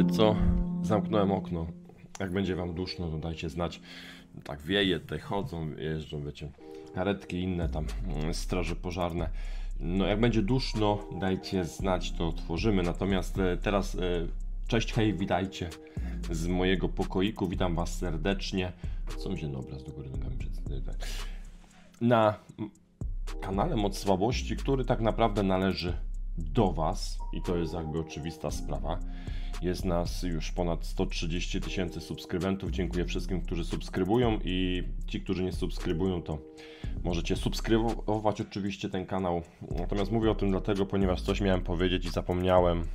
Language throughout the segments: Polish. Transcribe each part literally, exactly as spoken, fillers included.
Wiecie co? Zamknąłem okno. Jak będzie wam duszno, to dajcie znać. Tak wieje, tutaj chodzą, jeżdżą, wiecie, karetki inne tam, straże pożarne. No jak będzie duszno, dajcie znać, to otworzymy. Natomiast teraz cześć, hej, witajcie z mojego pokoiku. Witam was serdecznie. Co mi się na obraz do góry nogami przedstawia? Na kanale Moc Słabości, który tak naprawdę należy do was i to jest jakby oczywista sprawa. Jest nas już ponad sto trzydzieści tysięcy subskrybentów. Dziękuję wszystkim, którzy subskrybują, i ci, którzy nie subskrybują, to możecie subskrybować oczywiście ten kanał. Natomiast mówię o tym dlatego, ponieważ coś miałem powiedzieć i zapomniałem.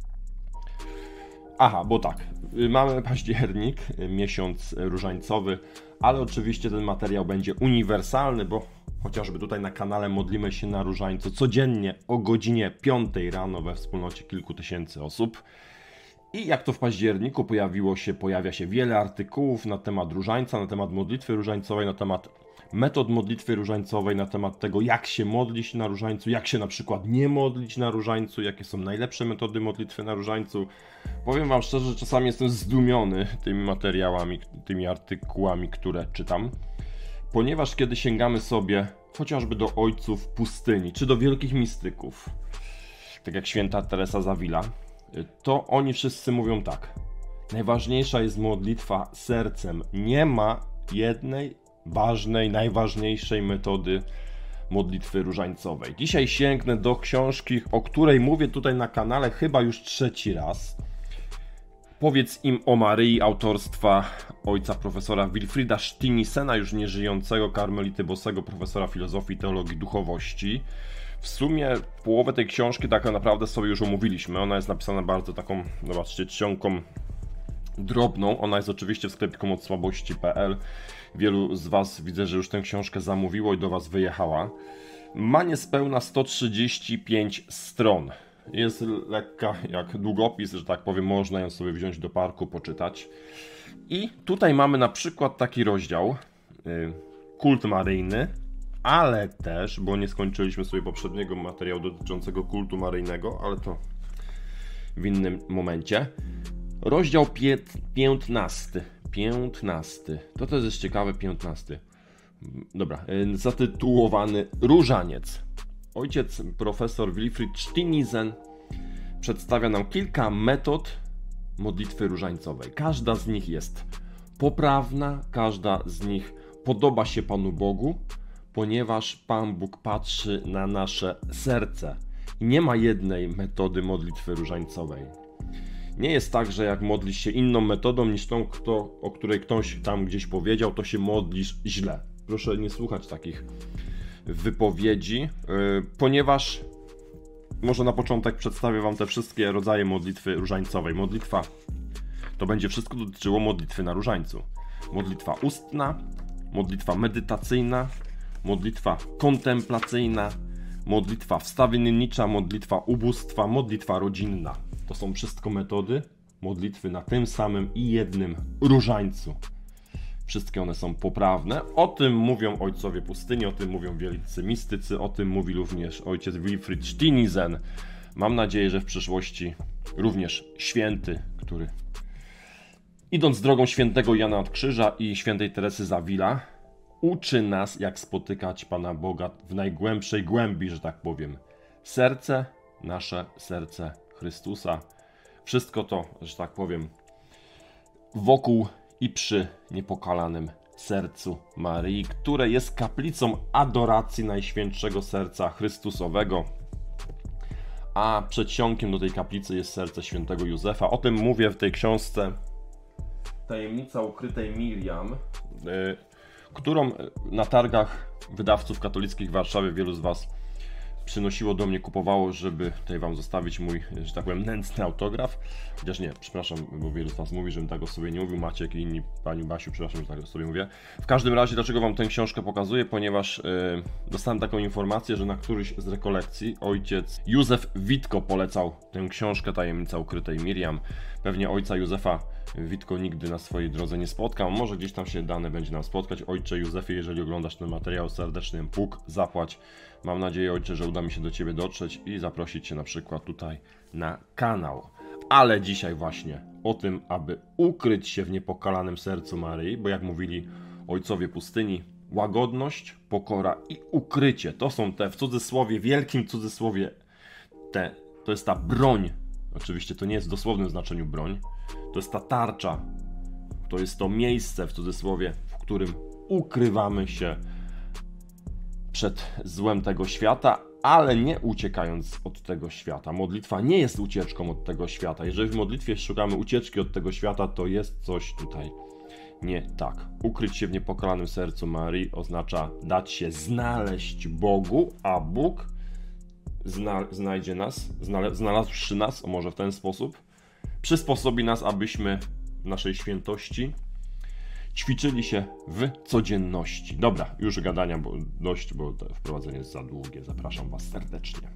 Aha, bo tak, mamy październik, miesiąc różańcowy, ale oczywiście ten materiał będzie uniwersalny, bo chociażby tutaj na kanale modlimy się na różańcu codziennie o godzinie piątej rano we wspólnocie kilku tysięcy osób. I jak to w październiku pojawiło się, pojawia się wiele artykułów na temat różańca, na temat modlitwy różańcowej, na temat metod modlitwy różańcowej, na temat tego, jak się modlić na różańcu, jak się na przykład nie modlić na różańcu, jakie są najlepsze metody modlitwy na różańcu. Powiem wam szczerze, że czasami jestem zdumiony tymi materiałami, tymi artykułami, które czytam, ponieważ kiedy sięgamy sobie chociażby do ojców pustyni, czy do wielkich mistyków, tak jak święta Teresa z Avila, to oni wszyscy mówią tak: najważniejsza jest modlitwa sercem. Nie ma jednej ważnej, najważniejszej metody modlitwy różańcowej. Dzisiaj sięgnę do książki, o której mówię tutaj na kanale chyba już trzeci raz. Powiedz im o Maryi, autorstwa ojca profesora Wilfrida Stinisena, już nieżyjącego karmelity bosego, profesora filozofii, teologii, duchowości. W sumie połowę tej książki tak naprawdę sobie już omówiliśmy. Ona jest napisana bardzo taką, zobaczcie, czcionką drobną. Ona jest oczywiście w sklepiku moc słabości kropka p l. Wielu z was widzę, że już tę książkę zamówiło i do was wyjechała. Ma niespełna sto trzydzieści pięć stron. Jest lekka jak długopis, że tak powiem, można ją sobie wziąć do parku, poczytać. I tutaj mamy na przykład taki rozdział, yy, kult maryjny, ale też, bo nie skończyliśmy sobie poprzedniego materiału dotyczącego kultu maryjnego, ale to w innym momencie. Rozdział piętnasty. piętnasty. To też jest ciekawe, piętnasty. Dobra, zatytułowany Różaniec. Ojciec profesor Wilfried Stinisen przedstawia nam kilka metod modlitwy różańcowej. Każda z nich jest poprawna, każda z nich podoba się Panu Bogu, ponieważ Pan Bóg patrzy na nasze serce. I nie ma jednej metody modlitwy różańcowej. Nie jest tak, że jak modlisz się inną metodą niż tą, kto, o której ktoś tam gdzieś powiedział, to się modlisz źle. Proszę nie słuchać takich wypowiedzi, yy, ponieważ może na początek przedstawię wam te wszystkie rodzaje modlitwy różańcowej. Modlitwa to będzie wszystko dotyczyło modlitwy na różańcu. Modlitwa ustna, modlitwa medytacyjna, modlitwa kontemplacyjna, modlitwa wstawiennicza, modlitwa ubóstwa, modlitwa rodzinna. To są wszystko metody modlitwy na tym samym i jednym różańcu. Wszystkie one są poprawne. O tym mówią ojcowie pustyni, o tym mówią wielcy mistycy, o tym mówi również ojciec Wilfried Stinisen. Mam nadzieję, że w przyszłości również święty, który idąc drogą świętego Jana od Krzyża i świętej Teresy z Avila, uczy nas, jak spotykać Pana Boga w najgłębszej głębi, że tak powiem. Serce, nasze serce Chrystusa. Wszystko to, że tak powiem, wokół i przy niepokalanym sercu Maryi, które jest kaplicą adoracji Najświętszego Serca Chrystusowego. A przedsionkiem do tej kaplicy jest serce świętego Józefa. O tym mówię w tej książce Tajemnica ukrytej Miriam, yy, którą na targach wydawców katolickich w Warszawie wielu z was przynosiło do mnie, kupowało, żeby tutaj wam zostawić mój, że tak powiem, nędzny autograf. Chociaż nie, przepraszam, bo wielu z was mówi, żebym tak o sobie nie mówił. Maciek i inni, pani Basiu, przepraszam, że tak o sobie mówię. W każdym razie, dlaczego wam tę książkę pokazuję? Ponieważ yy, dostałem taką informację, że na któryś z rekolekcji ojciec Józef Witko polecał tę książkę Tajemnica ukrytej Miriam. Pewnie ojca Józefa Witko nigdy na swojej drodze nie spotkam. Może gdzieś tam się dane będzie nam spotkać. Ojcze Józefie, jeżeli oglądasz ten materiał, serdecznie Bóg zapłać. Mam nadzieję, ojcze, że uda mi się do ciebie dotrzeć i zaprosić cię na przykład tutaj na kanał. Ale dzisiaj właśnie o tym, aby ukryć się w niepokalanym sercu Maryi, bo jak mówili ojcowie pustyni, łagodność, pokora i ukrycie. To są te, w cudzysłowie, wielkim cudzysłowie, te, to jest ta broń. Oczywiście to nie jest w dosłownym znaczeniu broń. To jest ta tarcza. To jest to miejsce, w cudzysłowie, w którym ukrywamy się przed złem tego świata, ale nie uciekając od tego świata. Modlitwa nie jest ucieczką od tego świata. Jeżeli w modlitwie szukamy ucieczki od tego świata, to jest coś tutaj nie tak. Ukryć się w niepokalanym sercu Marii oznacza dać się znaleźć Bogu, a Bóg zna, znajdzie nas, znale, znalazłszy nas, o może w ten sposób, przysposobi nas, abyśmy w naszej świętości ćwiczyli się w codzienności. Dobra, już gadania bo dość, bo to wprowadzenie jest za długie. Zapraszam Was serdecznie.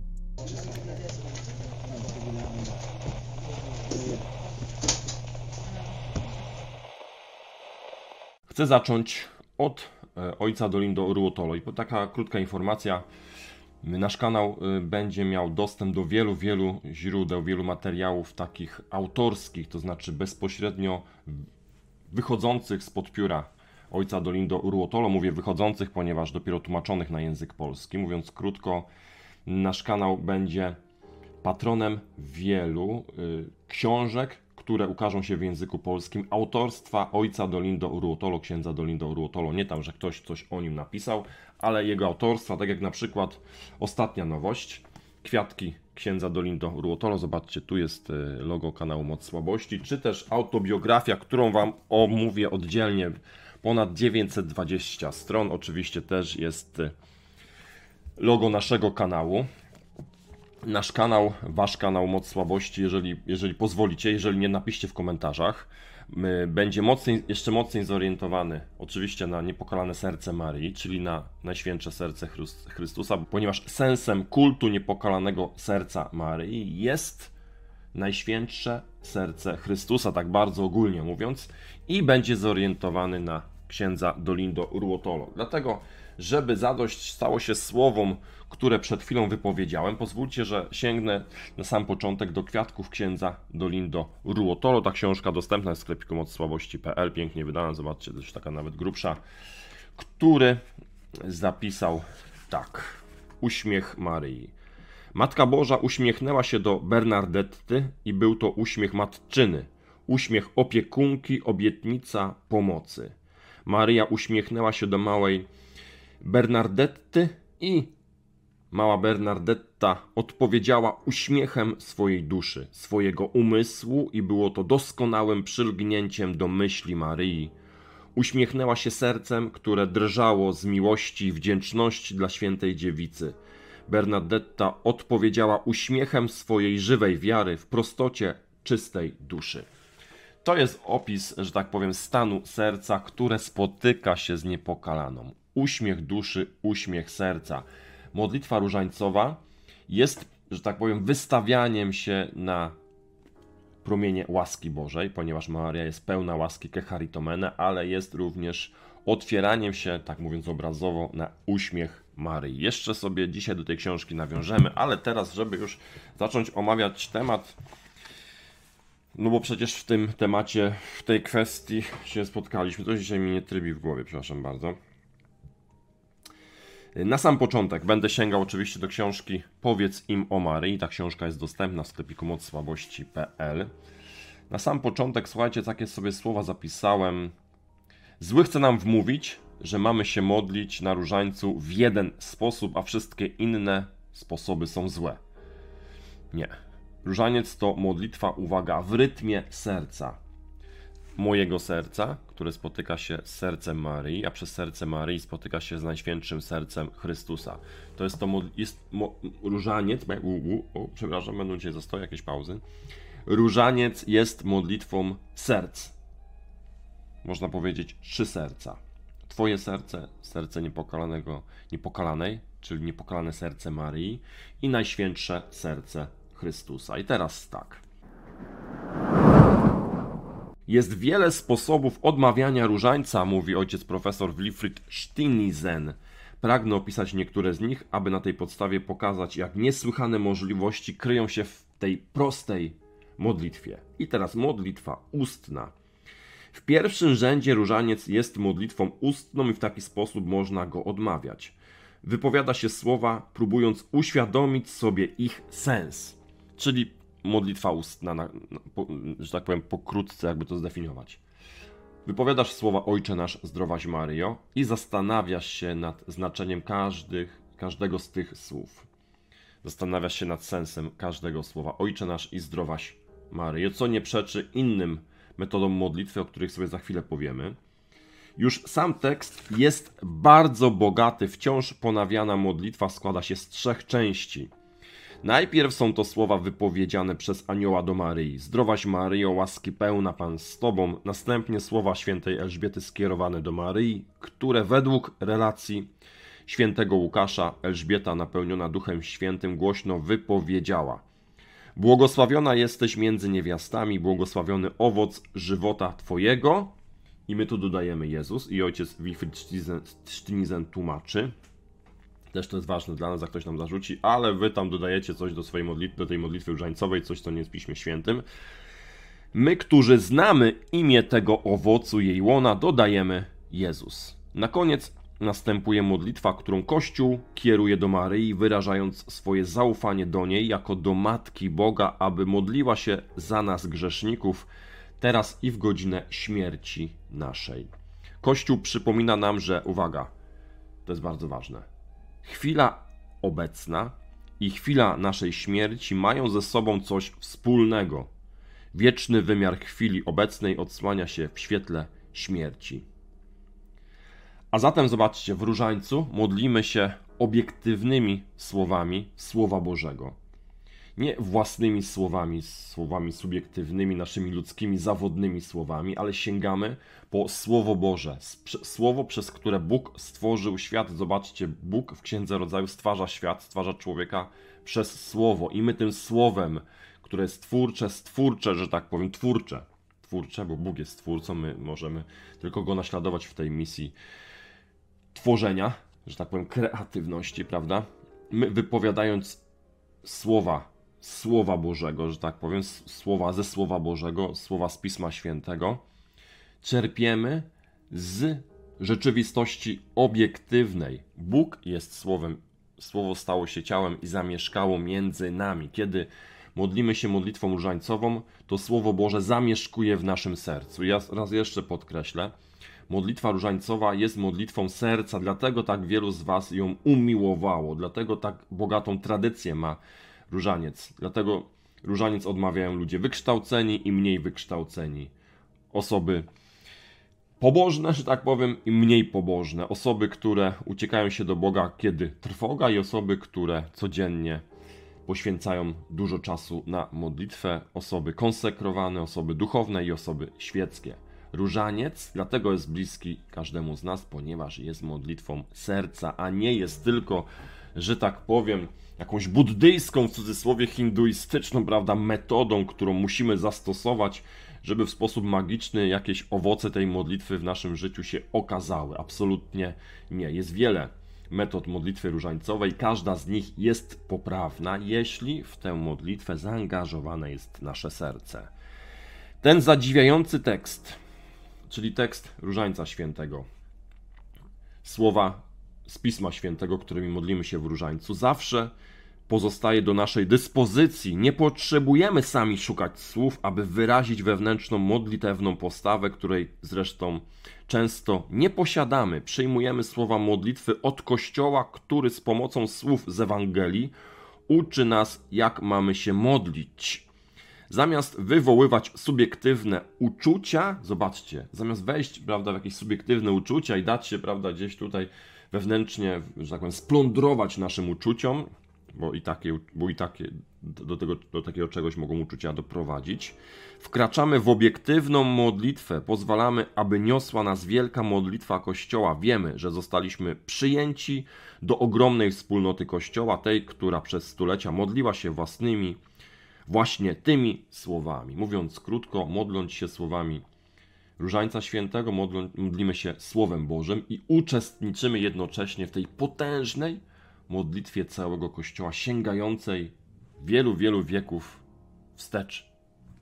Chcę zacząć od e, ojca Dolindo Ruotolo. I taka krótka informacja. Nasz kanał e, będzie miał dostęp do wielu, wielu źródeł, wielu materiałów takich autorskich, to znaczy bezpośrednio wychodzących spod pióra ojca Dolindo Ruotolo. Mówię wychodzących, ponieważ dopiero tłumaczonych na język polski. Mówiąc krótko, nasz kanał będzie patronem wielu y, książek, które ukażą się w języku polskim, autorstwa ojca Dolindo Ruotolo, księdza Dolindo Ruotolo. Nie tam, że ktoś coś o nim napisał, ale jego autorstwa, tak jak na przykład ostatnia nowość, Kwiatki księdza Dolindo Ruotolo. Zobaczcie, tu jest logo kanału Moc Słabości, czy też autobiografia, którą Wam omówię oddzielnie, ponad dziewięćset dwadzieścia stron. Oczywiście też jest logo naszego kanału. Nasz kanał, Wasz kanał Moc Słabości, jeżeli, jeżeli pozwolicie, jeżeli nie, napiszcie w komentarzach, będzie mocniej, jeszcze mocniej zorientowany oczywiście na niepokalane serce Marii, czyli na Najświętsze Serce Chrystusa, ponieważ sensem kultu niepokalanego serca Maryi jest Najświętsze Serce Chrystusa, tak bardzo ogólnie mówiąc, i będzie zorientowany na księdza Dolindo Ruotolo. Dlatego, żeby zadość stało się słowom, które przed chwilą wypowiedziałem, pozwólcie, że sięgnę na sam początek do Kwiatków księdza Dolindo Ruotolo. Ta książka dostępna jest w sklepiku moc słabości kropka p l, pięknie wydana, zobaczcie, to już taka nawet grubsza, który zapisał tak: uśmiech Maryi. Matka Boża uśmiechnęła się do Bernardetty i był to uśmiech matczyny, uśmiech opiekunki, obietnica pomocy. Maryja uśmiechnęła się do małej Bernardetty i mała Bernardetta odpowiedziała uśmiechem swojej duszy, swojego umysłu i było to doskonałym przylgnięciem do myśli Maryi. Uśmiechnęła się sercem, które drżało z miłości i wdzięczności dla świętej dziewicy. Bernardetta odpowiedziała uśmiechem swojej żywej wiary w prostocie czystej duszy. To jest opis, że tak powiem, stanu serca, które spotyka się z niepokalaną. Uśmiech duszy, uśmiech serca. Modlitwa różańcowa jest, że tak powiem, wystawianiem się na promienie łaski Bożej, ponieważ Maria jest pełna łaski kecharitomene, ale jest również otwieraniem się, tak mówiąc obrazowo, na uśmiech Maryi. Jeszcze sobie dzisiaj do tej książki nawiążemy, ale teraz, żeby już zacząć omawiać temat, no bo przecież w tym temacie, w tej kwestii się spotkaliśmy, to dzisiaj mi nie trybi w głowie, przepraszam bardzo. Na sam początek będę sięgał oczywiście do książki Powiedz im o Maryi. Ta książka jest dostępna w sklepiku moc słabości kropka p l. Na sam początek, słuchajcie, takie sobie słowa zapisałem. Zły chce nam wmówić, że mamy się modlić na różańcu w jeden sposób, a wszystkie inne sposoby są złe. Nie. Różaniec to modlitwa, uwaga, w rytmie serca. Mojego serca, które spotyka się z sercem Maryi, a przez serce Maryi spotyka się z Najświętszym Sercem Chrystusa. To jest to jest mo, różaniec, u, u, o, przepraszam, będą dzisiaj zastoje, jakieś pauzy. Różaniec jest modlitwą serc. Można powiedzieć trzy serca. Twoje serce, serce niepokalanego, niepokalanej, czyli niepokalane serce Maryi i Najświętsze Serce Chrystusa. I teraz tak. Jest wiele sposobów odmawiania różańca, mówi ojciec profesor Wilfried Stinizen. Pragnę opisać niektóre z nich, aby na tej podstawie pokazać, jak niesłychane możliwości kryją się w tej prostej modlitwie. I teraz modlitwa ustna. W pierwszym rzędzie różaniec jest modlitwą ustną i w taki sposób można go odmawiać. Wypowiada się słowa, próbując uświadomić sobie ich sens. Czyli modlitwa ustna, na, na, po, że tak powiem pokrótce, jakby to zdefiniować. Wypowiadasz słowa Ojcze nasz, zdrowaś Maryjo i zastanawiasz się nad znaczeniem każdych, każdego z tych słów. Zastanawiasz się nad sensem każdego słowa Ojcze nasz i zdrowaś Maryjo, co nie przeczy innym metodom modlitwy, o których sobie za chwilę powiemy. Już sam tekst jest bardzo bogaty, wciąż ponawiana modlitwa składa się z trzech części. Najpierw są to słowa wypowiedziane przez anioła do Maryi. Zdrowaś Maryjo, łaski pełna Pan z Tobą. Następnie słowa świętej Elżbiety skierowane do Maryi, które według relacji świętego Łukasza Elżbieta napełniona Duchem Świętym głośno wypowiedziała: błogosławiona jesteś między niewiastami, błogosławiony owoc żywota Twojego. I my tu dodajemy Jezus i ojciec Wilfried Stinizen tłumaczy. Też to jest ważne dla nas, jak ktoś nam zarzuci, ale wy tam dodajecie coś do swojej modlitwy, do tej modlitwy różańcowej, coś, co nie jest w Piśmie Świętym. My, którzy znamy imię tego owocu jej łona, dodajemy Jezus. Na koniec następuje modlitwa, którą Kościół kieruje do Maryi, wyrażając swoje zaufanie do niej jako do Matki Boga, aby modliła się za nas grzeszników, teraz i w godzinę śmierci naszej. Kościół przypomina nam, że, uwaga, to jest bardzo ważne, chwila obecna i chwila naszej śmierci mają ze sobą coś wspólnego. Wieczny wymiar chwili obecnej odsłania się w świetle śmierci. A zatem zobaczcie, w różańcu modlimy się obiektywnymi słowami Słowa Bożego. Nie własnymi słowami, słowami subiektywnymi, naszymi ludzkimi, zawodnymi słowami, ale sięgamy po Słowo Boże. Słowo, przez które Bóg stworzył świat. Zobaczcie, Bóg w Księdze Rodzaju stwarza świat, stwarza człowieka przez Słowo. I my tym Słowem, które jest twórcze, stwórcze, że tak powiem, twórcze. Twórcze, bo Bóg jest twórcą, my możemy tylko Go naśladować w tej misji tworzenia, że tak powiem, kreatywności, prawda? My wypowiadając słowa, Słowa Bożego, że tak powiem, słowa ze Słowa Bożego, słowa z Pisma Świętego, czerpiemy z rzeczywistości obiektywnej. Bóg jest Słowem, Słowo stało się ciałem i zamieszkało między nami. Kiedy modlimy się modlitwą różańcową, to Słowo Boże zamieszkuje w naszym sercu. Ja raz jeszcze podkreślę, modlitwa różańcowa jest modlitwą serca, dlatego tak wielu z was ją umiłowało, dlatego tak bogatą tradycję ma różaniec. Dlatego różaniec odmawiają ludzie wykształceni i mniej wykształceni. Osoby pobożne, że tak powiem, i mniej pobożne. Osoby, które uciekają się do Boga, kiedy trwoga, i osoby, które codziennie poświęcają dużo czasu na modlitwę. Osoby konsekrowane, osoby duchowne i osoby świeckie. Różaniec dlatego jest bliski każdemu z nas, ponieważ jest modlitwą serca, a nie jest tylko, że tak powiem, jakąś buddyjską, w cudzysłowie hinduistyczną, prawda, metodą, którą musimy zastosować, żeby w sposób magiczny jakieś owoce tej modlitwy w naszym życiu się okazały. Absolutnie nie. Jest wiele metod modlitwy różańcowej, każda z nich jest poprawna, jeśli w tę modlitwę zaangażowane jest nasze serce. Ten zadziwiający tekst, czyli tekst Różańca Świętego, słowa z Pisma Świętego, którymi modlimy się w różańcu, zawsze pozostaje do naszej dyspozycji. Nie potrzebujemy sami szukać słów, aby wyrazić wewnętrzną modlitewną postawę, której zresztą często nie posiadamy. Przyjmujemy słowa modlitwy od Kościoła, który z pomocą słów z Ewangelii uczy nas, jak mamy się modlić. Zamiast wywoływać subiektywne uczucia, zobaczcie, zamiast wejść, prawda, w jakieś subiektywne uczucia i dać się, prawda, gdzieś tutaj wewnętrznie, że tak powiem, splądrować naszym uczuciom, bo i takie, bo i takie do, tego, do takiego czegoś mogą uczucia doprowadzić, wkraczamy w obiektywną modlitwę, pozwalamy, aby niosła nas wielka modlitwa Kościoła. Wiemy, że zostaliśmy przyjęci do ogromnej wspólnoty Kościoła, tej, która przez stulecia modliła się własnymi, właśnie tymi słowami. Mówiąc krótko, modląc się słowami Różańca Świętego, modlą, modlimy się Słowem Bożym i uczestniczymy jednocześnie w tej potężnej modlitwie całego Kościoła, sięgającej wielu, wielu wieków wstecz.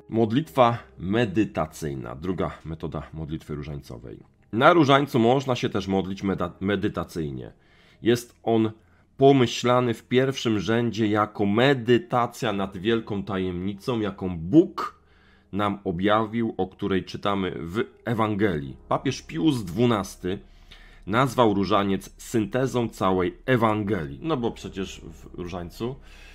Modlitwa medytacyjna, druga metoda modlitwy różańcowej. Na różańcu można się też modlić medytacyjnie. Jest on pomyślany w pierwszym rzędzie jako medytacja nad wielką tajemnicą, jaką Bóg nam objawił, o której czytamy w Ewangelii. Papież Pius dwunasty nazwał różaniec syntezą całej Ewangelii. No bo przecież w różańcu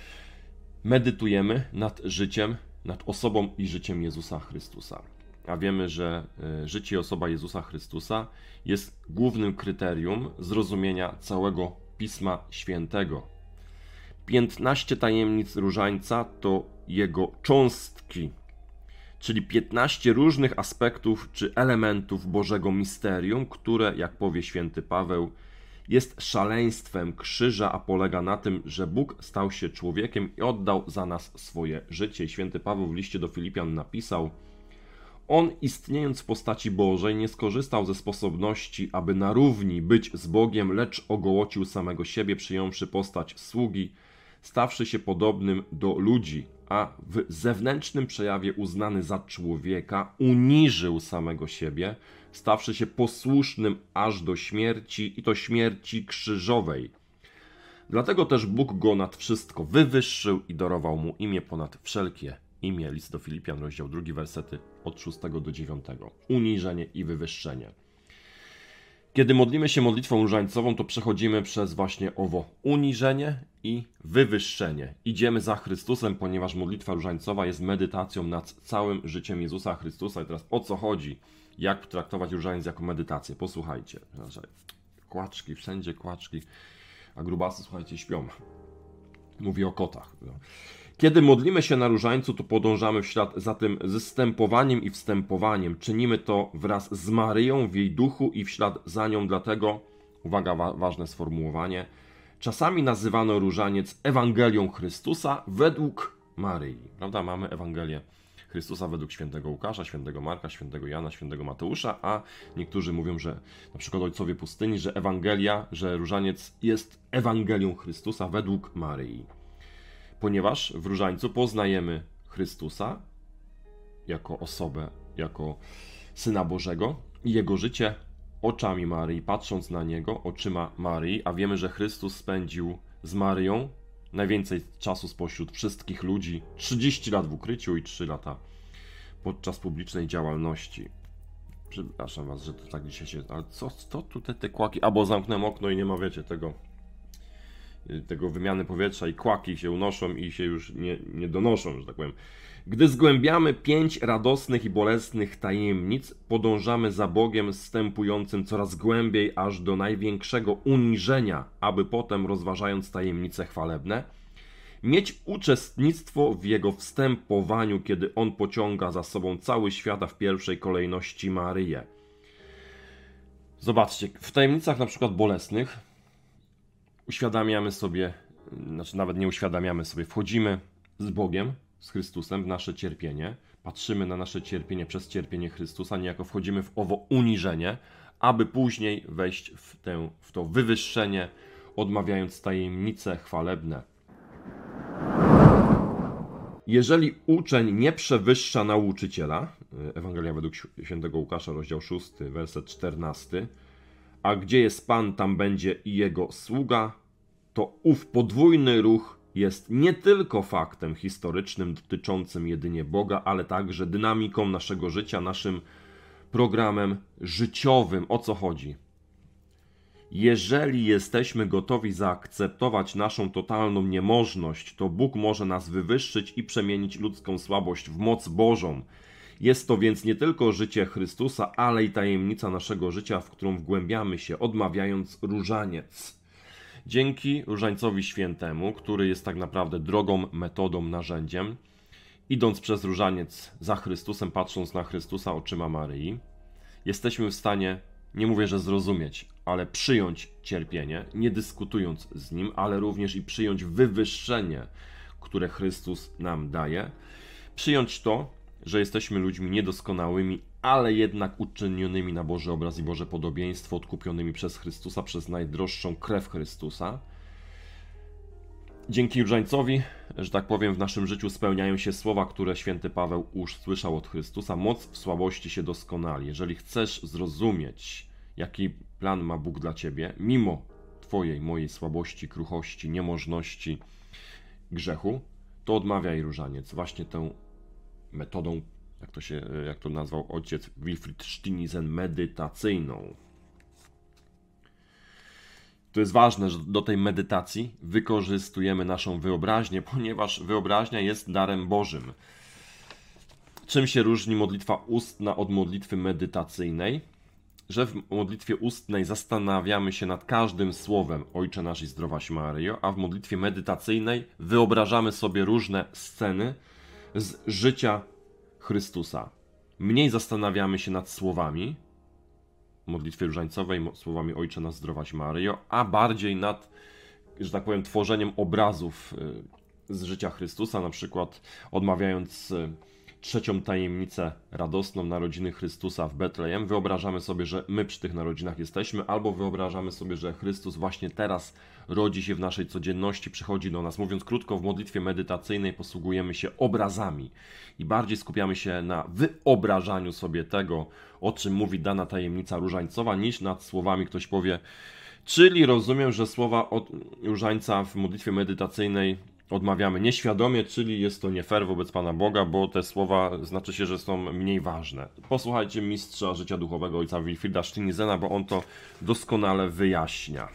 medytujemy nad życiem, nad osobą i życiem Jezusa Chrystusa. A wiemy, że życie i osoba Jezusa Chrystusa jest głównym kryterium zrozumienia całego Pisma Świętego. piętnaście tajemnic różańca to jego cząstki, czyli piętnaście różnych aspektów czy elementów Bożego misterium, które, jak powie święty Paweł, jest szaleństwem krzyża, a polega na tym, że Bóg stał się człowiekiem i oddał za nas swoje życie. I święty Paweł w liście do Filipian napisał: On, istniejąc w postaci Bożej, nie skorzystał ze sposobności, aby na równi być z Bogiem, lecz ogołocił samego siebie, przyjąwszy postać sługi, stawszy się podobnym do ludzi, a w zewnętrznym przejawie uznany za człowieka, uniżył samego siebie, stawszy się posłusznym aż do śmierci, i to śmierci krzyżowej. Dlatego też Bóg go nad wszystko wywyższył i darował mu imię ponad wszelkie imię. List do Filipian, rozdział drugi, wersety od szóstego do dziewiątego. Uniżenie i wywyższenie. Kiedy modlimy się modlitwą różańcową, to przechodzimy przez właśnie owo uniżenie i wywyższenie. Idziemy za Chrystusem, ponieważ modlitwa różańcowa jest medytacją nad całym życiem Jezusa Chrystusa. I teraz o co chodzi? Jak traktować różaniec jako medytację? Posłuchajcie. Kłaczki, wszędzie kłaczki, a grubasy, słuchajcie, śpią. Mówię o kotach. Kiedy modlimy się na różańcu, to podążamy w ślad za tym zstępowaniem i wstępowaniem. Czynimy to wraz z Maryją w jej duchu i w ślad za nią, dlatego, uwaga, wa ważne sformułowanie, czasami nazywano różaniec Ewangelią Chrystusa według Maryi. Prawda? Mamy Ewangelię Chrystusa według świętego Łukasza, świętego Marka, świętego Jana, świętego Mateusza, a niektórzy mówią, że na przykład ojcowie pustyni, że Ewangelia, że różaniec jest Ewangelią Chrystusa według Maryi. Ponieważ w różańcu poznajemy Chrystusa jako osobę, jako Syna Bożego i Jego życie oczami Maryi, patrząc na Niego oczyma Maryi, a wiemy, że Chrystus spędził z Maryją najwięcej czasu spośród wszystkich ludzi, trzydzieści lat w ukryciu i trzy lata podczas publicznej działalności. Przepraszam was, że to tak dzisiaj się... Ale co, co tutaj te kłaki? Albo zamknę okno i nie ma, wiecie, tego... tego wymiany powietrza i kłaki się unoszą i się już nie, nie donoszą, że tak powiem. Gdy zgłębiamy pięć radosnych i bolesnych tajemnic, podążamy za Bogiem zstępującym coraz głębiej aż do największego uniżenia, aby potem, rozważając tajemnice chwalebne, mieć uczestnictwo w Jego wstępowaniu, kiedy On pociąga za sobą cały świat, a w pierwszej kolejności Maryję. Zobaczcie, w tajemnicach na przykład bolesnych uświadamiamy sobie, znaczy nawet nie uświadamiamy sobie, wchodzimy z Bogiem, z Chrystusem w nasze cierpienie, patrzymy na nasze cierpienie przez cierpienie Chrystusa, niejako wchodzimy w owo uniżenie, aby później wejść w, tę, w to wywyższenie, odmawiając tajemnice chwalebne. Jeżeli uczeń nie przewyższa nauczyciela, Ewangelia według świętego Łukasza, rozdział szósty, werset czternasty, a gdzie jest Pan, tam będzie i Jego sługa, to ów podwójny ruch jest nie tylko faktem historycznym dotyczącym jedynie Boga, ale także dynamiką naszego życia, naszym programem życiowym. O co chodzi? Jeżeli jesteśmy gotowi zaakceptować naszą totalną niemożność, to Bóg może nas wywyższyć i przemienić ludzką słabość w moc Bożą. Jest to więc nie tylko życie Chrystusa, ale i tajemnica naszego życia, w którą wgłębiamy się, odmawiając różaniec. Dzięki różańcowi świętemu, który jest tak naprawdę drogą, metodą, narzędziem, idąc przez różaniec za Chrystusem, patrząc na Chrystusa oczyma Maryi, jesteśmy w stanie, nie mówię, że zrozumieć, ale przyjąć cierpienie, nie dyskutując z nim, ale również i przyjąć wywyższenie, które Chrystus nam daje. Przyjąć to, że jesteśmy ludźmi niedoskonałymi, ale jednak uczynionymi na Boży obraz i Boże podobieństwo, odkupionymi przez Chrystusa, przez najdroższą krew Chrystusa. Dzięki różańcowi, że tak powiem, w naszym życiu spełniają się słowa, które święty Paweł usłyszał od Chrystusa. Moc w słabości się doskonali. Jeżeli chcesz zrozumieć, jaki plan ma Bóg dla ciebie, mimo twojej, mojej słabości, kruchości, niemożności, grzechu, to odmawiaj różaniec właśnie tą metodą, jak to się, jak to nazwał ojciec Wilfried Stinisen, medytacyjną. To jest ważne, że do tej medytacji wykorzystujemy naszą wyobraźnię, ponieważ wyobraźnia jest darem Bożym. Czym się różni modlitwa ustna od modlitwy medytacyjnej? Że w modlitwie ustnej zastanawiamy się nad każdym słowem Ojcze nasz i zdrowaś Maryjo, a w modlitwie medytacyjnej wyobrażamy sobie różne sceny z życia Chrystusa. Mniej zastanawiamy się nad słowami, w modlitwie różańcowej, słowami Ojcze nasz zdrowaś Maryjo, a bardziej nad, że tak powiem, tworzeniem obrazów z życia Chrystusa, na przykład odmawiając trzecią tajemnicę radosną narodziny Chrystusa w Betlejem, wyobrażamy sobie, że my przy tych narodzinach jesteśmy, albo wyobrażamy sobie, że Chrystus właśnie teraz rodzi się w naszej codzienności, przychodzi do nas. Mówiąc krótko, w modlitwie medytacyjnej posługujemy się obrazami i bardziej skupiamy się na wyobrażaniu sobie tego, o czym mówi dana tajemnica różańcowa, niż nad słowami. Ktoś powie, czyli rozumiem, że słowa od różańca w modlitwie medytacyjnej odmawiamy nieświadomie, czyli jest to nie fair wobec Pana Boga, bo te słowa znaczy się, że są mniej ważne. Posłuchajcie mistrza życia duchowego ojca Wilfrida Stinisena, bo on to doskonale wyjaśnia.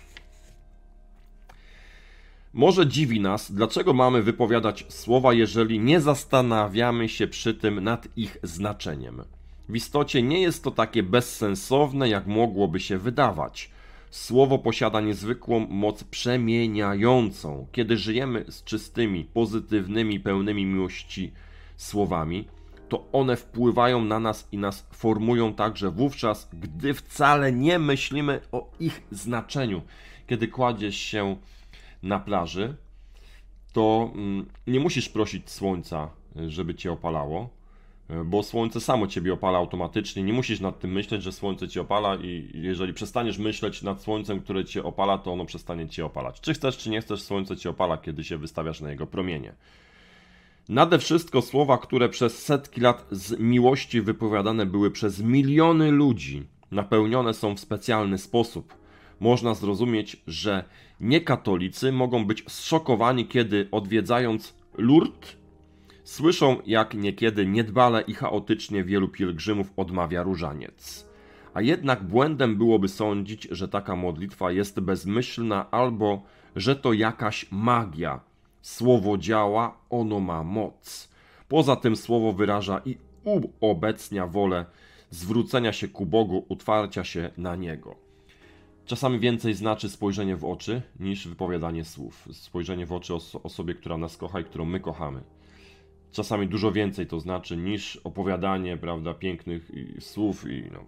Może dziwi nas, dlaczego mamy wypowiadać słowa, jeżeli nie zastanawiamy się przy tym nad ich znaczeniem. W istocie nie jest to takie bezsensowne, jak mogłoby się wydawać. Słowo posiada niezwykłą moc przemieniającą. Kiedy żyjemy z czystymi, pozytywnymi, pełnymi miłości słowami, to one wpływają na nas i nas formują także wówczas, gdy wcale nie myślimy o ich znaczeniu. Kiedy kładziesz się na plaży, to nie musisz prosić słońca, żeby cię opalało, bo słońce samo ciebie opala automatycznie, nie musisz nad tym myśleć, że słońce cię opala i jeżeli przestaniesz myśleć nad słońcem, które cię opala, to ono przestanie cię opalać. Czy chcesz, czy nie chcesz, słońce cię opala, kiedy się wystawiasz na jego promienie. Nade wszystko słowa, które przez setki lat z miłości wypowiadane były przez miliony ludzi, napełnione są w specjalny sposób. Można zrozumieć, że niekatolicy mogą być zszokowani, kiedy odwiedzając Lourdes, słyszą, jak niekiedy niedbale i chaotycznie wielu pielgrzymów odmawia różaniec. A jednak błędem byłoby sądzić, że taka modlitwa jest bezmyślna albo że to jakaś magia. Słowo działa, ono ma moc. Poza tym słowo wyraża i uobecnia wolę zwrócenia się ku Bogu, utwarcia się na Niego. Czasami więcej znaczy spojrzenie w oczy niż wypowiadanie słów. Spojrzenie w oczy oso- osobie, która nas kocha i którą my kochamy. Czasami dużo więcej to znaczy niż opowiadanie, prawda, pięknych słów i no.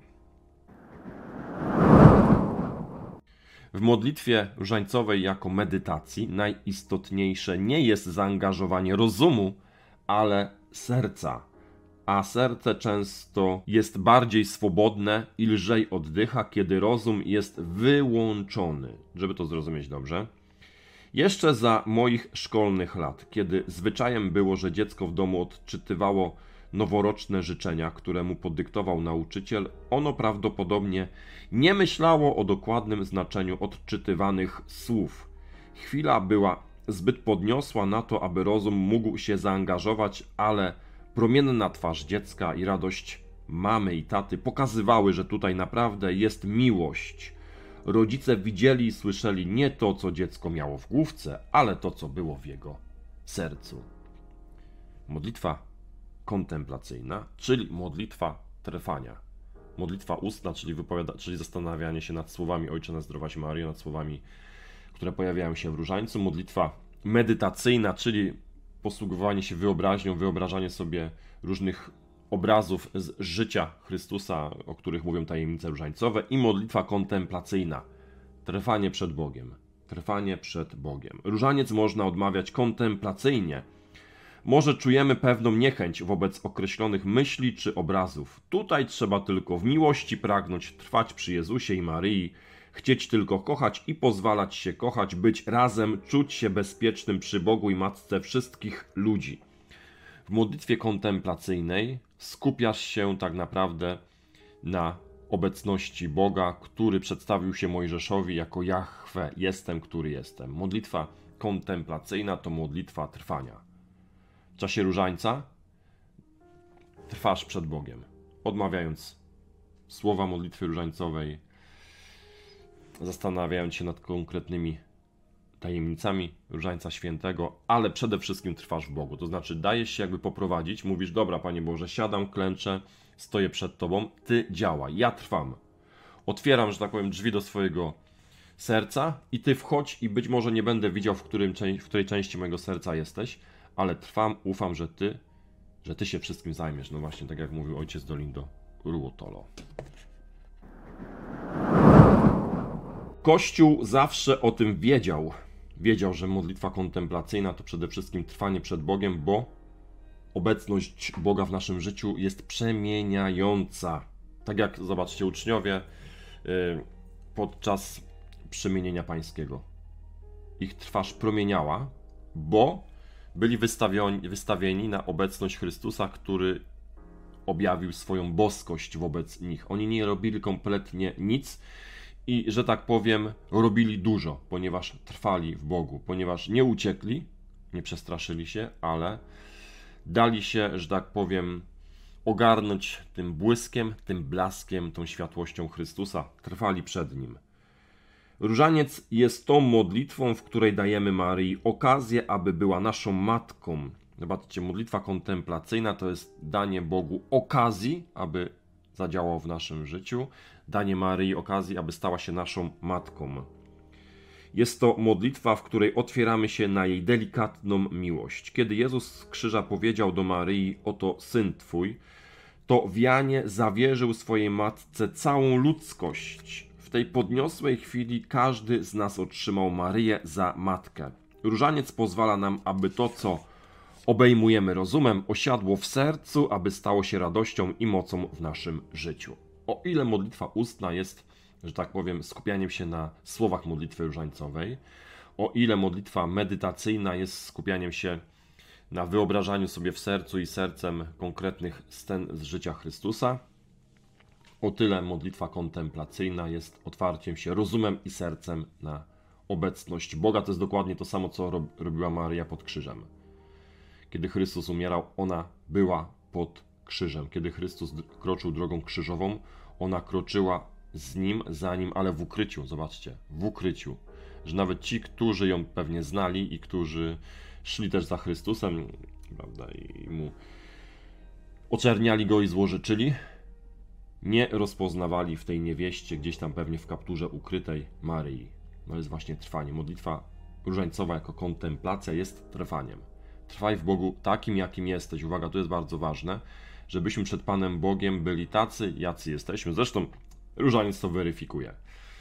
W modlitwie różańcowej jako medytacji najistotniejsze nie jest zaangażowanie rozumu, ale serca. A serce często jest bardziej swobodne i lżej oddycha, kiedy rozum jest wyłączony. Żeby to zrozumieć dobrze. Jeszcze za moich szkolnych lat, kiedy zwyczajem było, że dziecko w domu odczytywało noworoczne życzenia, które mu podyktował nauczyciel, ono prawdopodobnie nie myślało o dokładnym znaczeniu odczytywanych słów. Chwila była zbyt podniosła na to, aby rozum mógł się zaangażować, ale promienna twarz dziecka i radość mamy i taty pokazywały, że tutaj naprawdę jest miłość. Rodzice widzieli i słyszeli nie to, co dziecko miało w główce, ale to, co było w jego sercu. Modlitwa kontemplacyjna, czyli modlitwa trwania. Modlitwa ustna, czyli, wypowiada, czyli zastanawianie się nad słowami Ojcze nasz zdrowaś Maryjo, nad słowami, które pojawiają się w różańcu. Modlitwa medytacyjna, czyli posługiwanie się wyobraźnią, wyobrażanie sobie różnych obrazów z życia Chrystusa, o których mówią tajemnice różańcowe, i modlitwa kontemplacyjna. Trwanie przed Bogiem. Trwanie przed Bogiem. Różaniec można odmawiać kontemplacyjnie. Może czujemy pewną niechęć wobec określonych myśli czy obrazów. Tutaj trzeba tylko w miłości pragnąć trwać przy Jezusie i Maryi, chcieć tylko kochać i pozwalać się kochać, być razem, czuć się bezpiecznym przy Bogu i Matce wszystkich ludzi. W modlitwie kontemplacyjnej skupiasz się tak naprawdę na obecności Boga, który przedstawił się Mojżeszowi jako Jahwe, jestem, który jestem. Modlitwa kontemplacyjna to modlitwa trwania. W czasie różańca trwasz przed Bogiem, odmawiając słowa modlitwy różańcowej, zastanawiając się nad konkretnymi tajemnicami Różańca Świętego, ale przede wszystkim trwasz w Bogu. To znaczy dajesz się jakby poprowadzić, mówisz, dobra Panie Boże, siadam, klęczę, stoję przed Tobą, Ty działaj, ja trwam. Otwieram, że tak powiem, drzwi do swojego serca i Ty wchodź i być może nie będę widział, w, którym, w której części mojego serca jesteś, ale trwam, ufam, że Ty, że Ty się wszystkim zajmiesz. No właśnie, tak jak mówił ojciec Dolindo Ruotolo. Kościół zawsze o tym wiedział. Wiedział, że modlitwa kontemplacyjna to przede wszystkim trwanie przed Bogiem, bo obecność Boga w naszym życiu jest przemieniająca. Tak jak, zobaczcie, uczniowie yy, podczas przemienienia pańskiego. Ich twarz promieniała, bo byli wystawieni, wystawieni na obecność Chrystusa, który objawił swoją boskość wobec nich. Oni nie robili kompletnie nic i, że tak powiem, robili dużo, ponieważ trwali w Bogu, ponieważ nie uciekli, nie przestraszyli się, ale dali się, że tak powiem, ogarnąć tym błyskiem, tym blaskiem, tą światłością Chrystusa. Trwali przed Nim. Różaniec jest tą modlitwą, w której dajemy Maryi okazję, aby była naszą matką. Zobaczcie, modlitwa kontemplacyjna to jest danie Bogu okazji, aby zadziałał w naszym życiu. Danie Maryi okazji, aby stała się naszą matką. Jest to modlitwa, w której otwieramy się na jej delikatną miłość. Kiedy Jezus z krzyża powiedział do Maryi, oto Syn Twój, to w Janie zawierzył swojej matce całą ludzkość. W tej podniosłej chwili każdy z nas otrzymał Maryję za matkę. Różaniec pozwala nam, aby to, co obejmujemy rozumem, osiadło w sercu, aby stało się radością i mocą w naszym życiu. O ile modlitwa ustna jest, że tak powiem, skupianiem się na słowach modlitwy różańcowej, o ile modlitwa medytacyjna jest skupianiem się na wyobrażaniu sobie w sercu i sercem konkretnych scen z życia Chrystusa, o tyle modlitwa kontemplacyjna jest otwarciem się rozumem i sercem na obecność Boga. To jest dokładnie to samo, co robiła Maryja pod krzyżem. Kiedy Chrystus umierał, ona była pod krzyżem. Kiedy Chrystus kroczył drogą krzyżową, ona kroczyła z Nim, za Nim, ale w ukryciu. Zobaczcie, w ukryciu. Że nawet ci, którzy ją pewnie znali i którzy szli też za Chrystusem, prawda, i Mu oczerniali Go i złożyczyli, nie rozpoznawali w tej niewieście, gdzieś tam pewnie w kapturze ukrytej, Maryi. No jest właśnie trwanie. Modlitwa różańcowa jako kontemplacja jest trwaniem. Trwaj w Bogu takim, jakim jesteś. Uwaga, to jest bardzo ważne, żebyśmy przed Panem Bogiem byli tacy, jacy jesteśmy. Zresztą różaniec to weryfikuje.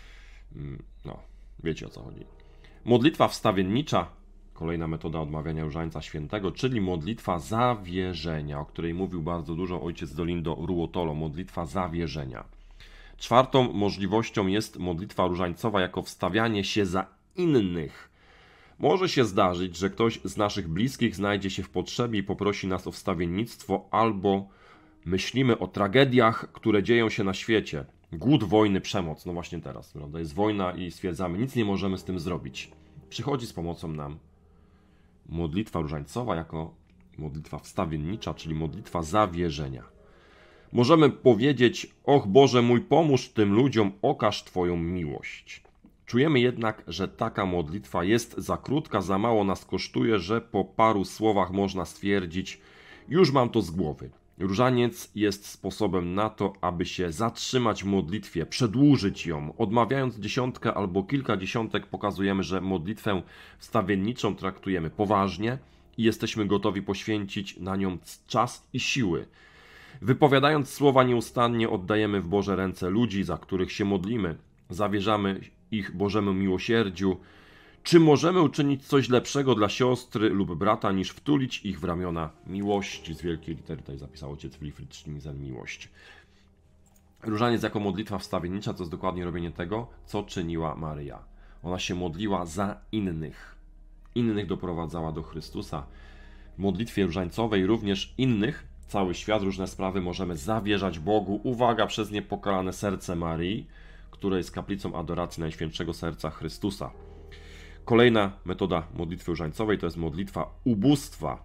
No, wiecie o co chodzi. Modlitwa wstawiennicza, kolejna metoda odmawiania Różańca Świętego, czyli modlitwa zawierzenia, o której mówił bardzo dużo ojciec Dolindo Ruotolo. Modlitwa zawierzenia. Czwartą możliwością jest modlitwa różańcowa jako wstawianie się za innych. Może się zdarzyć, że ktoś z naszych bliskich znajdzie się w potrzebie i poprosi nas o wstawiennictwo, albo myślimy o tragediach, które dzieją się na świecie. Głód, wojny, przemoc. No właśnie teraz, prawda? Jest wojna i stwierdzamy, nic nie możemy z tym zrobić. Przychodzi z pomocą nam modlitwa różańcowa jako modlitwa wstawiennicza, czyli modlitwa zawierzenia. Możemy powiedzieć, och Boże mój, pomóż tym ludziom, okaż Twoją miłość. Czujemy jednak, że taka modlitwa jest za krótka, za mało nas kosztuje, że po paru słowach można stwierdzić, już mam to z głowy. Różaniec jest sposobem na to, aby się zatrzymać w modlitwie, przedłużyć ją. Odmawiając dziesiątkę albo kilka dziesiątek pokazujemy, że modlitwę wstawienniczą traktujemy poważnie i jesteśmy gotowi poświęcić na nią czas i siły. Wypowiadając słowa nieustannie oddajemy w Boże ręce ludzi, za których się modlimy. Zawierzamy ich Bożemu miłosierdziu. Czy możemy uczynić coś lepszego dla siostry lub brata, niż wtulić ich w ramiona miłości? Z wielkiej litery tutaj zapisał ojciec Wilfried Stinzel, miłość. Różaniec jako modlitwa wstawiennicza to jest dokładnie robienie tego, co czyniła Maryja. Ona się modliła za innych. Innych doprowadzała do Chrystusa. W modlitwie różańcowej również innych, cały świat, różne sprawy możemy zawierzać Bogu. Uwaga, przez niepokalane serce Maryi, które jest kaplicą adoracji Najświętszego Serca Chrystusa. Kolejna metoda modlitwy różańcowej to jest modlitwa ubóstwa.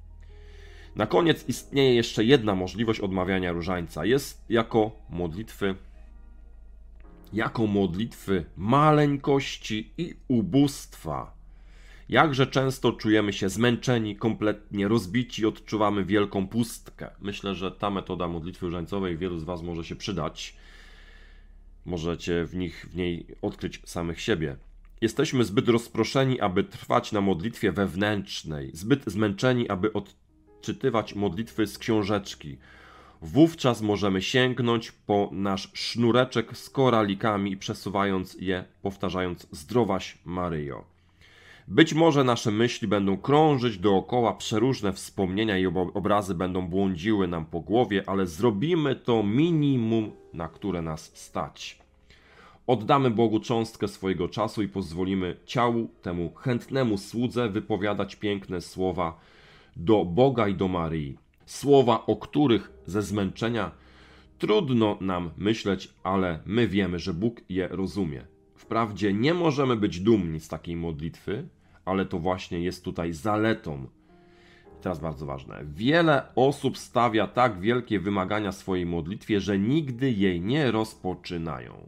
Na koniec istnieje jeszcze jedna możliwość odmawiania różańca. Jest jako modlitwy, jako modlitwy maleńkości i ubóstwa. Jakże często czujemy się zmęczeni, kompletnie rozbici, odczuwamy wielką pustkę. Myślę, że ta metoda modlitwy różańcowej wielu z Was może się przydać. Możecie w, nich, w niej odkryć samych siebie. Jesteśmy zbyt rozproszeni, aby trwać na modlitwie wewnętrznej, zbyt zmęczeni, aby odczytywać modlitwy z książeczki. Wówczas możemy sięgnąć po nasz sznureczek z koralikami i przesuwając je, powtarzając Zdrowaś Maryjo. Być może nasze myśli będą krążyć dookoła, przeróżne wspomnienia i obrazy będą błądziły nam po głowie, ale zrobimy to minimum, na które nas stać. Oddamy Bogu cząstkę swojego czasu i pozwolimy ciału, temu chętnemu słudze, wypowiadać piękne słowa do Boga i do Maryi. Słowa, o których ze zmęczenia trudno nam myśleć, ale my wiemy, że Bóg je rozumie. Wprawdzie nie możemy być dumni z takiej modlitwy, ale to właśnie jest tutaj zaletą. Teraz bardzo ważne. Wiele osób stawia tak wielkie wymagania swojej modlitwie, że nigdy jej nie rozpoczynają.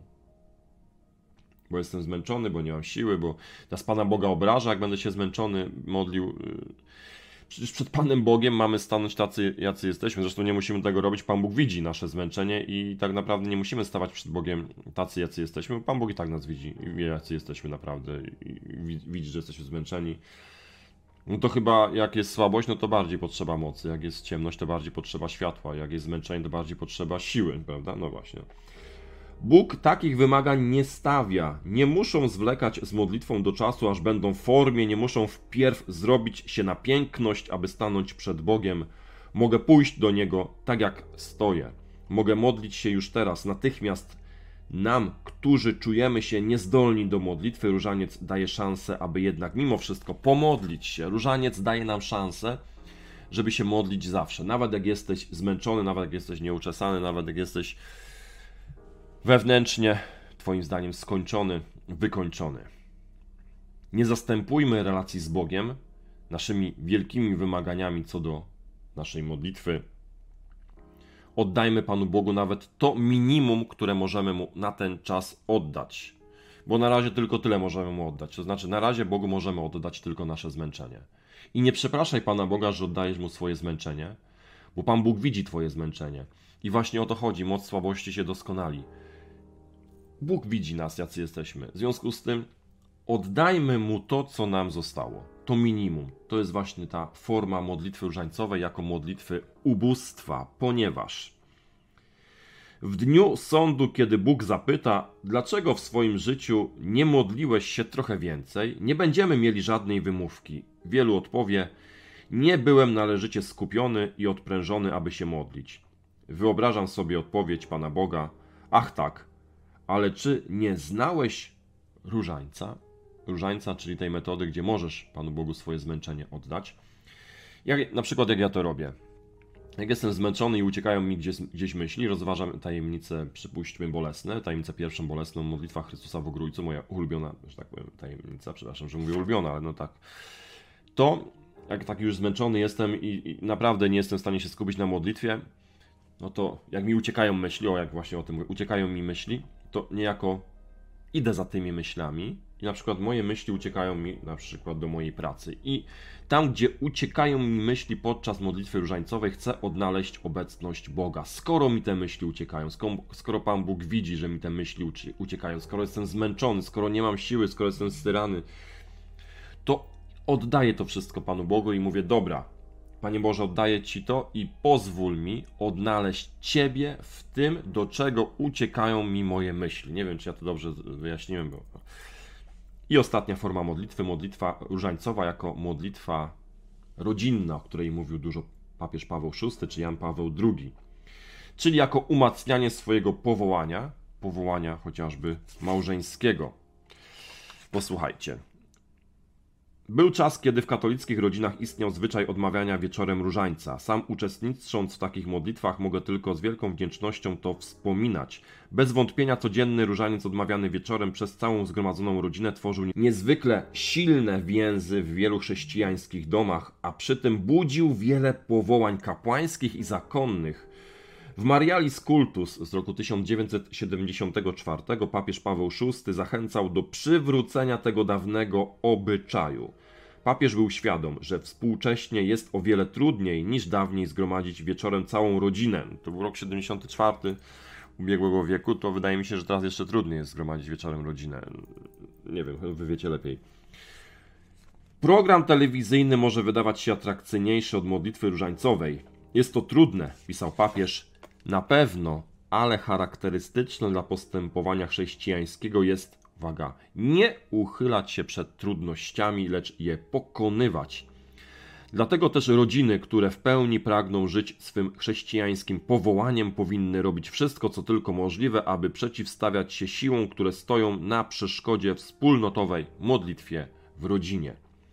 Bo jestem zmęczony, bo nie mam siły, bo teraz Pana Boga obraża, jak będę się zmęczony modlił. Przecież przed Panem Bogiem mamy stanąć tacy, jacy jesteśmy. Zresztą nie musimy tego robić. Pan Bóg widzi nasze zmęczenie i tak naprawdę nie musimy stawać przed Bogiem tacy, jacy jesteśmy. Pan Bóg i tak nas widzi i wie, jacy jesteśmy naprawdę. I widzi, że jesteśmy zmęczeni. No to chyba jak jest słabość, no to bardziej potrzeba mocy. Jak jest ciemność, to bardziej potrzeba światła. Jak jest zmęczenie, to bardziej potrzeba siły, prawda? No właśnie. Bóg takich wymagań nie stawia. Nie muszą zwlekać z modlitwą do czasu, aż będą w formie, nie muszą wpierw zrobić się na piękność, aby stanąć przed Bogiem. Mogę pójść do Niego tak jak stoję. Mogę modlić się już teraz, natychmiast. Nam, którzy czujemy się niezdolni do modlitwy, różaniec daje szansę, aby jednak mimo wszystko pomodlić się. Różaniec daje nam szansę, żeby się modlić zawsze. Nawet jak jesteś zmęczony, nawet jak jesteś nieuczesany, nawet jak jesteś wewnętrznie, Twoim zdaniem, skończony, wykończony. Nie zastępujmy relacji z Bogiem naszymi wielkimi wymaganiami co do naszej modlitwy. Oddajmy Panu Bogu nawet to minimum, które możemy Mu na ten czas oddać. Bo na razie tylko tyle możemy Mu oddać. To znaczy, na razie Bogu możemy oddać tylko nasze zmęczenie. I nie przepraszaj Pana Boga, że oddajesz Mu swoje zmęczenie, bo Pan Bóg widzi Twoje zmęczenie. I właśnie o to chodzi. Moc słabości się doskonali. Bóg widzi nas, jacy jesteśmy. W związku z tym oddajmy Mu to, co nam zostało. To minimum. To jest właśnie ta forma modlitwy różańcowej jako modlitwy ubóstwa, ponieważ w dniu sądu, kiedy Bóg zapyta, dlaczego w swoim życiu nie modliłeś się trochę więcej, nie będziemy mieli żadnej wymówki. Wielu odpowie, nie byłem należycie skupiony i odprężony, aby się modlić. Wyobrażam sobie odpowiedź Pana Boga, ach tak, ale czy nie znałeś różańca? Różańca, czyli tej metody, gdzie możesz Panu Bogu swoje zmęczenie oddać. Jak, na przykład jak ja to robię. Jak jestem zmęczony i uciekają mi gdzieś, gdzieś myśli, rozważam tajemnicę, przypuśćmy, bolesne, tajemnicę pierwszą bolesną, modlitwa Chrystusa w Ogrójcu, moja ulubiona, że tak powiem, tajemnica, przepraszam, że mówię ulubiona, ale no tak. To, jak tak już zmęczony jestem i, i naprawdę nie jestem w stanie się skupić na modlitwie, no to jak mi uciekają myśli, o jak właśnie o tym mówię, uciekają mi myśli, to niejako idę za tymi myślami i na przykład moje myśli uciekają mi na przykład do mojej pracy i tam, gdzie uciekają mi myśli podczas modlitwy różańcowej, chcę odnaleźć obecność Boga. Skoro mi te myśli uciekają, skoro, skoro Pan Bóg widzi, że mi te myśli uciekają, skoro jestem zmęczony, skoro nie mam siły, skoro jestem styrany, to oddaję to wszystko Panu Bogu i mówię, dobra, Panie Boże, oddaję Ci to i pozwól mi odnaleźć Ciebie w tym, do czego uciekają mi moje myśli. Nie wiem, czy ja to dobrze wyjaśniłem. Bo... I ostatnia forma modlitwy, modlitwa różańcowa jako modlitwa rodzinna, o której mówił dużo papież Paweł szósty czy Jan Paweł drugi. czyli jako umacnianie swojego powołania, powołania chociażby małżeńskiego. Posłuchajcie. Był czas, kiedy w katolickich rodzinach istniał zwyczaj odmawiania wieczorem różańca. Sam uczestnicząc w takich modlitwach mogę tylko z wielką wdzięcznością to wspominać. Bez wątpienia codzienny różaniec odmawiany wieczorem przez całą zgromadzoną rodzinę tworzył niezwykle silne więzy w wielu chrześcijańskich domach, a przy tym budził wiele powołań kapłańskich i zakonnych. W Marialis Cultus z roku tysiąc dziewięćset siedemdziesiątego czwartego papież Paweł szósty zachęcał do przywrócenia tego dawnego obyczaju. Papież był świadom, że współcześnie jest o wiele trudniej niż dawniej zgromadzić wieczorem całą rodzinę. To był rok siedemdziesiąty czwarty ubiegłego wieku, to wydaje mi się, że teraz jeszcze trudniej jest zgromadzić wieczorem rodzinę. Nie wiem, wy wiecie lepiej. Program telewizyjny może wydawać się atrakcyjniejszy od modlitwy różańcowej. Jest to trudne, pisał papież. Na pewno, ale charakterystyczne dla postępowania chrześcijańskiego jest, uwaga, nie uchylać się przed trudnościami, lecz je pokonywać. Dlatego też rodziny, które w pełni pragną żyć swym chrześcijańskim powołaniem, powinny robić wszystko, co tylko możliwe, aby przeciwstawiać się siłom, które stoją na przeszkodzie wspólnotowej modlitwie w rodzinie.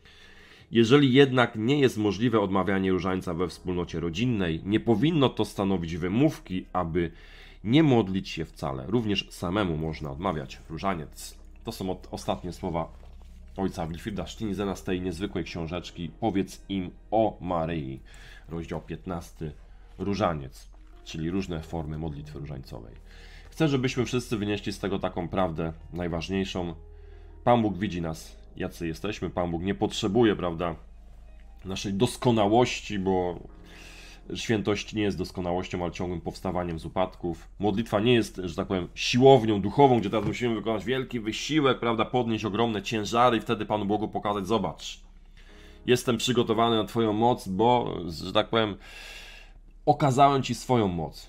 Jeżeli jednak nie jest możliwe odmawianie różańca we wspólnocie rodzinnej, nie powinno to stanowić wymówki, aby nie modlić się wcale. Również samemu można odmawiać różaniec. To są ostatnie słowa ojca Wilfrida Steinizena z tej niezwykłej książeczki Powiedz im o Maryi, rozdział piętnasty, różaniec, czyli różne formy modlitwy różańcowej. Chcę, żebyśmy wszyscy wynieśli z tego taką prawdę najważniejszą. Pan Bóg widzi nas, jacy jesteśmy. Pan Bóg nie potrzebuje, prawda, naszej doskonałości, bo świętość nie jest doskonałością, ale ciągłym powstawaniem z upadków. Modlitwa nie jest, że tak powiem, siłownią duchową, gdzie teraz musimy wykonać wielki wysiłek, prawda, podnieść ogromne ciężary i wtedy Panu Bogu pokazać, zobacz, jestem przygotowany na Twoją moc, bo, że tak powiem, okazałem Ci swoją moc.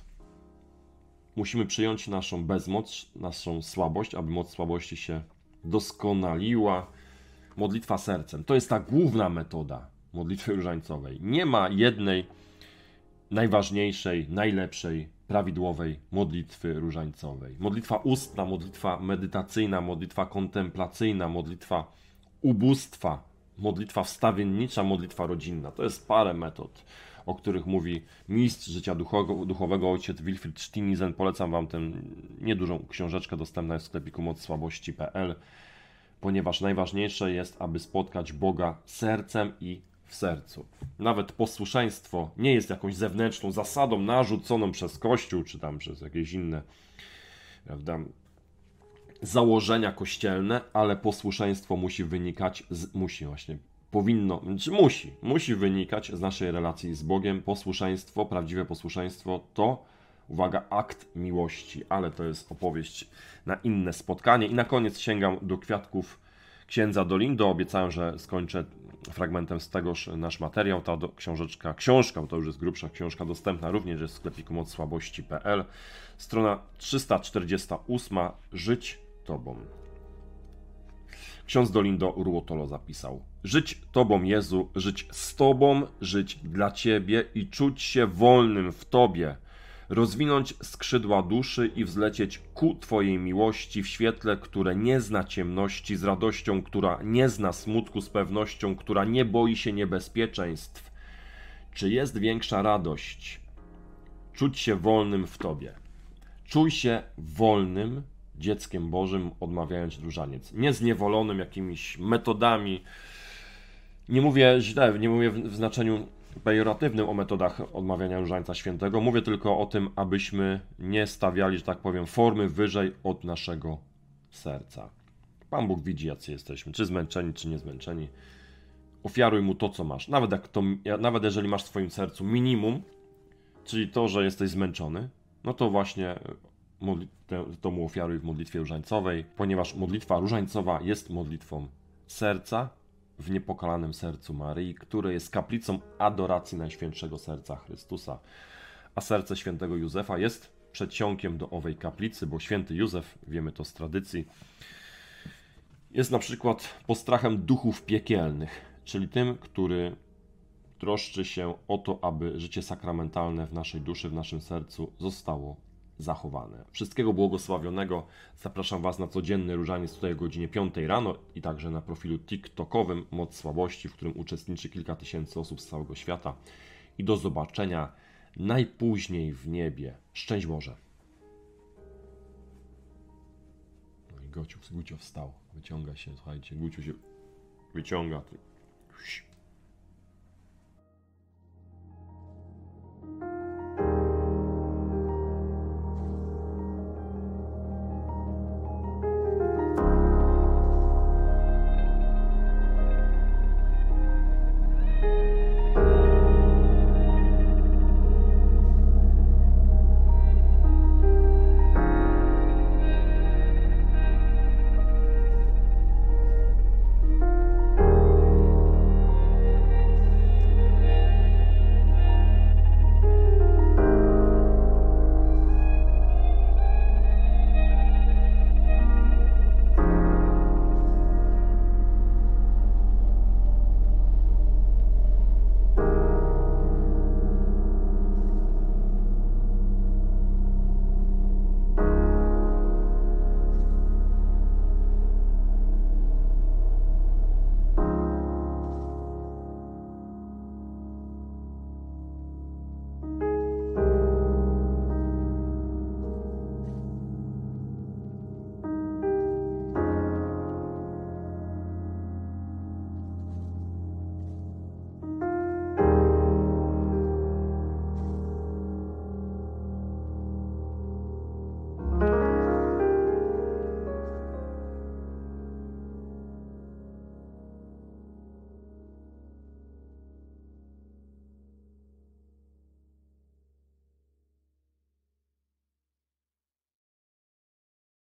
Musimy przyjąć naszą bezmoc, naszą słabość, aby moc słabości się doskonaliła. Modlitwa sercem. To jest ta główna metoda modlitwy różańcowej. Nie ma jednej najważniejszej, najlepszej, prawidłowej modlitwy różańcowej. Modlitwa ustna, modlitwa medytacyjna, modlitwa kontemplacyjna, modlitwa ubóstwa, modlitwa wstawiennicza, modlitwa rodzinna. To jest parę metod, o których mówi mistrz życia duchowego, duchowego ojciec Wilfried Steinizen. Polecam Wam tę niedużą książeczkę, dostępna jest w sklepiku moc słabości kropka p l, ponieważ najważniejsze jest, aby spotkać Boga sercem i w sercu. Nawet posłuszeństwo nie jest jakąś zewnętrzną zasadą narzuconą przez Kościół, czy tam przez jakieś inne, prawda, założenia kościelne, ale posłuszeństwo musi wynikać z, musi właśnie, powinno, czy musi, musi wynikać z naszej relacji z Bogiem. Posłuszeństwo, prawdziwe posłuszeństwo to, uwaga, akt miłości, ale to jest opowieść na inne spotkanie. I na koniec sięgam do kwiatków księdza Dolindo. Obiecałem, że skończę fragmentem z tegoż nasz materiał. Ta do, książeczka, książka, to już jest grubsza książka, dostępna również jest w sklepiku moc słabości kropka p l. Strona trzysta czterdziesta ósma. Żyć Tobą. Ksiądz Dolindo Ruotolo zapisał: żyć Tobą, Jezu, żyć z Tobą, żyć dla Ciebie i czuć się wolnym w Tobie. Rozwinąć skrzydła duszy i wzlecieć ku Twojej miłości w świetle, które nie zna ciemności, z radością, która nie zna smutku, z pewnością, która nie boi się niebezpieczeństw. Czy jest większa radość? Czuć się wolnym w Tobie. Czuj się wolnym dzieckiem Bożym, odmawiając różaniec. Nie zniewolonym jakimiś metodami. Nie mówię źle, nie mówię w znaczeniu pejoratywnym o metodach odmawiania różańca świętego. Mówię tylko o tym, abyśmy nie stawiali, że tak powiem, formy wyżej od naszego serca. Pan Bóg widzi, jacy jesteśmy, czy zmęczeni, czy nie zmęczeni. Ofiaruj Mu to, co masz. Nawet, jak to, nawet jeżeli masz w swoim sercu minimum, czyli to, że jesteś zmęczony, no to właśnie to Mu ofiaruj w modlitwie różańcowej, ponieważ modlitwa różańcowa jest modlitwą serca, w niepokalanym sercu Maryi, które jest kaplicą adoracji Najświętszego Serca Chrystusa. A serce świętego Józefa jest przedsionkiem do owej kaplicy, bo święty Józef, wiemy to z tradycji, jest na przykład postrachem duchów piekielnych, czyli tym, który, troszczy się o to, aby życie sakramentalne w naszej duszy, w naszym sercu zostało zachowane. Wszystkiego błogosławionego. Zapraszam Was na codzienny różaniec tutaj o godzinie piątej rano i także na profilu TikTokowym Moc Słabości, w którym uczestniczy kilka tysięcy osób z całego świata. I do zobaczenia najpóźniej w niebie. Szczęść Boże. No i Gociu, Gucio wstał. Wyciąga się, słuchajcie, Guciu się wyciąga.